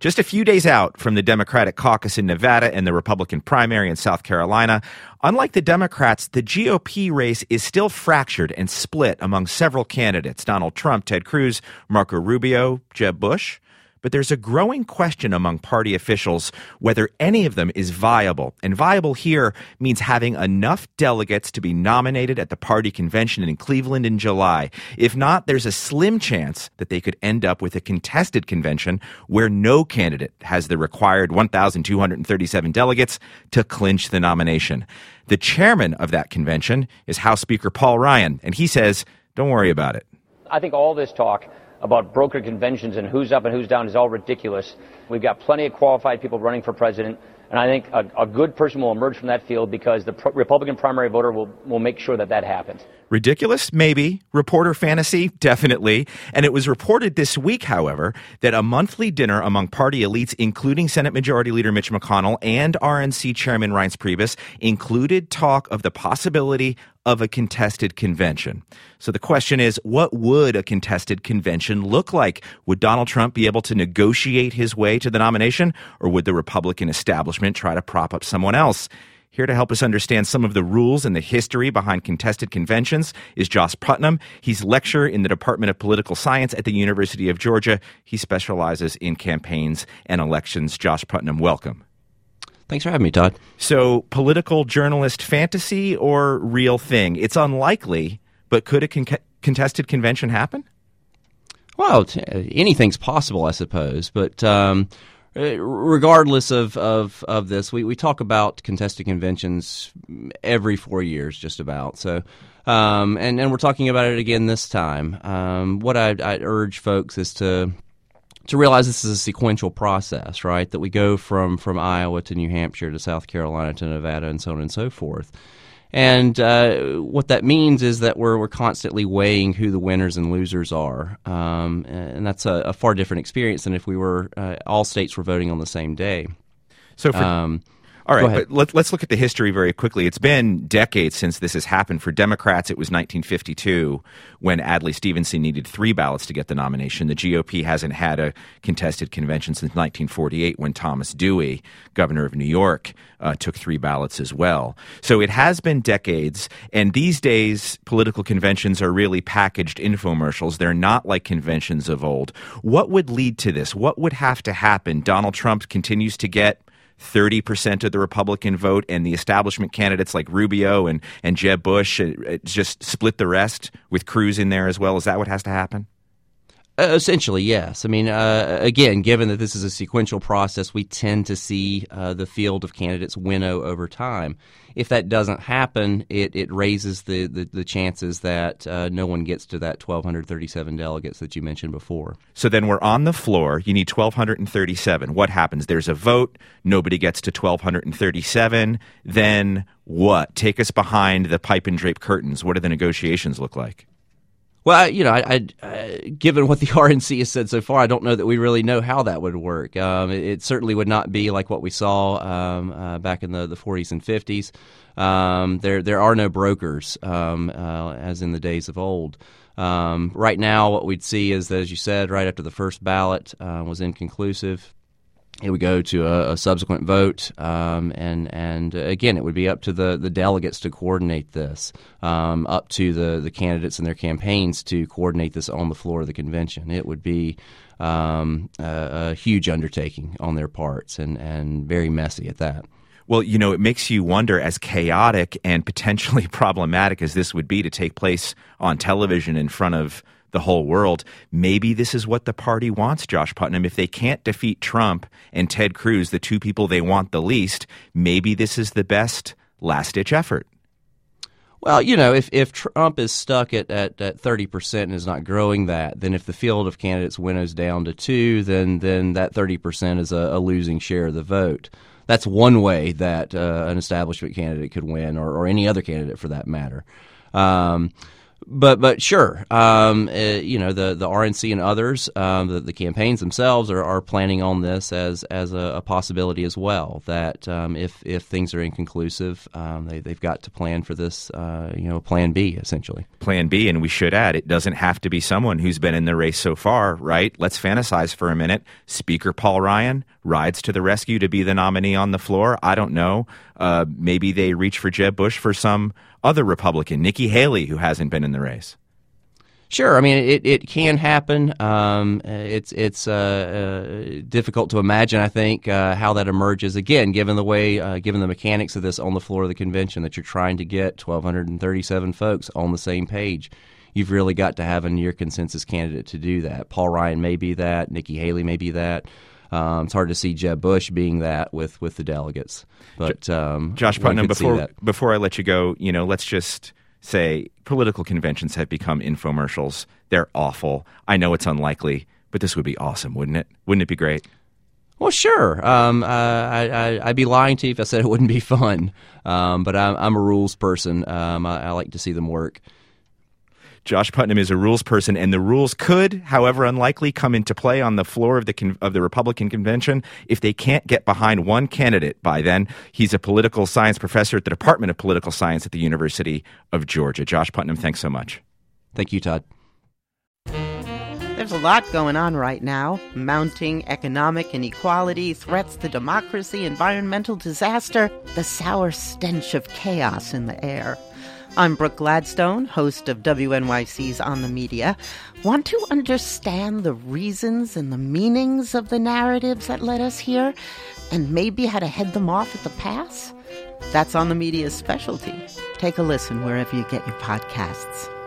Just a few days out from the Democratic caucus in Nevada and the Republican primary in South Carolina, unlike the Democrats, the GOP race is still fractured and split among several candidates: Donald Trump, Ted Cruz, Marco Rubio, Jeb Bush. But there's a growing question among party officials whether any of them is viable. And viable here means having enough delegates to be nominated at the party convention in Cleveland in July. If not, there's a slim chance that they could end up with a contested convention where no candidate has the required 1,237 delegates to clinch the nomination. The chairman of that convention is House Speaker Paul Ryan, and he says, don't worry about it. I think all this talk about broker conventions and who's up and who's down is all ridiculous. We've got plenty of qualified people running for president, and I think a good person will emerge from that field because the Republican primary voter will make sure that that happens. Ridiculous? Maybe. Reporter fantasy? Definitely. And it was reported this week, however, that a monthly dinner among party elites, including Senate Majority Leader Mitch McConnell and RNC Chairman Reince Priebus, included talk of the possibility of a contested convention. So the question is, what would a contested convention look like? Would Donald Trump be able to negotiate his way to the nomination, or would the Republican establishment try to prop up someone else? Here to help us understand some of the rules and the history behind contested conventions is Josh Putnam. He's lecturer in the Department of Political Science at the University of Georgia. He specializes in campaigns and elections. Josh Putnam, welcome. Thanks for having me, Todd. So, political journalist fantasy or real thing? It's unlikely, but could a contested convention happen? Well, anything's possible, I suppose. But regardless of this, we talk about contested conventions every 4 years, just about. So, and we're talking about it again this time. What I'd urge folks is to realize this is a sequential process, right? That we go from Iowa to New Hampshire to South Carolina to Nevada and so on and so forth. And what that means is that we're constantly weighing who the winners and losers are. And that's a far different experience than if we were all states were voting on the same day. So all right, but let's look at the history very quickly. It's been decades since this has happened. For Democrats, it was 1952 when Adlai Stevenson needed 3 ballots to get the nomination. The GOP hasn't had a contested convention since 1948 when Thomas Dewey, governor of New York, took 3 ballots as well. So it has been decades, and these days political conventions are really packaged infomercials. They're not like conventions of old. What would lead to this? What would have to happen? Donald Trump continues to get 30% of the Republican vote, and the establishment candidates like Rubio and Jeb Bush just split the rest with Cruz in there as well. Is that what has to happen? Essentially, yes. I mean, again, given that this is a sequential process, we tend to see the field of candidates winnow over time. If that doesn't happen, it raises the chances that no one gets to that 1,237 delegates that you mentioned before. So then we're on the floor. You need 1,237. What happens? There's a vote. Nobody gets to 1,237. Then what? Take us behind the pipe and drape curtains. What do the negotiations look like? Well, I given what the RNC has said so far, I don't know that we really know how that would work. It certainly would not be like what we saw back in the 40s and 50s. There are no brokers, as in the days of old. Right now, what we'd see is that, as you said, right after the first ballot was inconclusive, it would go to a subsequent vote, and again, it would be up to the delegates to coordinate this, up to the candidates and their campaigns to coordinate this on the floor of the convention. It would be a huge undertaking on their parts, and very messy at that. Well, it makes you wonder, as chaotic and potentially problematic as this would be to take place on television in front of the whole world, maybe this is what the party wants, Josh Putnam. If they can't defeat Trump and Ted Cruz, the two people they want the least, maybe this is the best last-ditch effort. Well, if Trump is stuck at 30% and is not growing that, then if the field of candidates winnows down to 2, then that 30% is a losing share of the vote. That's one way that an establishment candidate could win, or any other candidate for that matter. But sure, you know, the RNC and others, the campaigns themselves are planning on this as a possibility as well. That if things are inconclusive, they've got to plan for this, you know, Plan B essentially. Plan B, and we should add, it doesn't have to be someone who's been in the race so far, right? Let's fantasize for a minute. Speaker Paul Ryan rides to the rescue to be the nominee on the floor. I don't know. Maybe they reach for Jeb Bush for some other Republican, Nikki Haley, who hasn't been in the race. Sure, I mean it can happen. It's difficult to imagine, I think, how that emerges. Again, given the way, given the mechanics of this on the floor of the convention, that you're trying to get 1,237 folks on the same page. You've really got to have a near consensus candidate to do that. Paul Ryan may be that. Nikki Haley may be that. It's hard to see Jeb Bush being that with the delegates. But Josh Putnam, before I let you go, you know, let's just say political conventions have become infomercials. They're awful. I know it's unlikely, but this would be awesome, wouldn't it? Wouldn't it be great? Well, sure. I'd be lying to you if I said it wouldn't be fun. But I'm a rules person. I like to see them work. Josh Putnam is a rules person, and the rules could, however unlikely, come into play on the floor of the Republican convention if they can't get behind one candidate by then. He's a political science professor at the Department of Political Science at the University of Georgia. Josh Putnam, thanks so much. Thank you, Todd. There's a lot going on right now. Mounting economic inequality, threats to democracy, environmental disaster, the sour stench of chaos in the air. I'm Brooke Gladstone, host of WNYC's On the Media. Want to understand the reasons and the meanings of the narratives that led us here, and maybe how to head them off at the pass? That's On the Media's specialty. Take a listen wherever you get your podcasts.